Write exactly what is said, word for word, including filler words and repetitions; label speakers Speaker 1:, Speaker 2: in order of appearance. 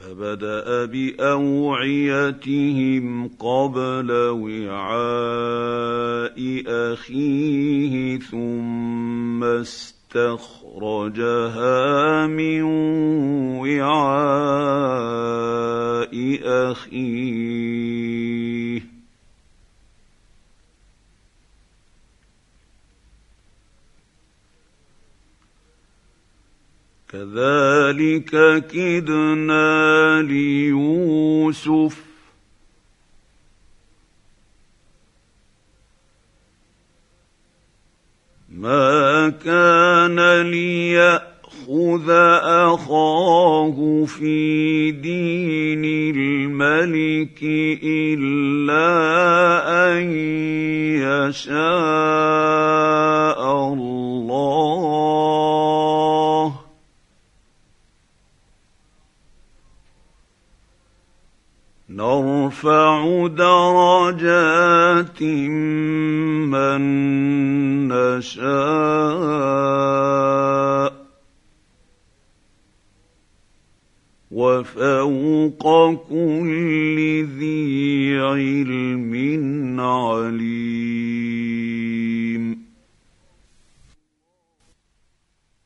Speaker 1: فبدأ بأوعيتهم قبل وعاء أخيه ثم استخرجها من وعاء أخيه كذلك كدنا ليوسف ما كان ليأخذ أخاه في دين الملك إلا أن يشاء الله نرفع درجات من نشاء وفوق كل ذي علم عليم.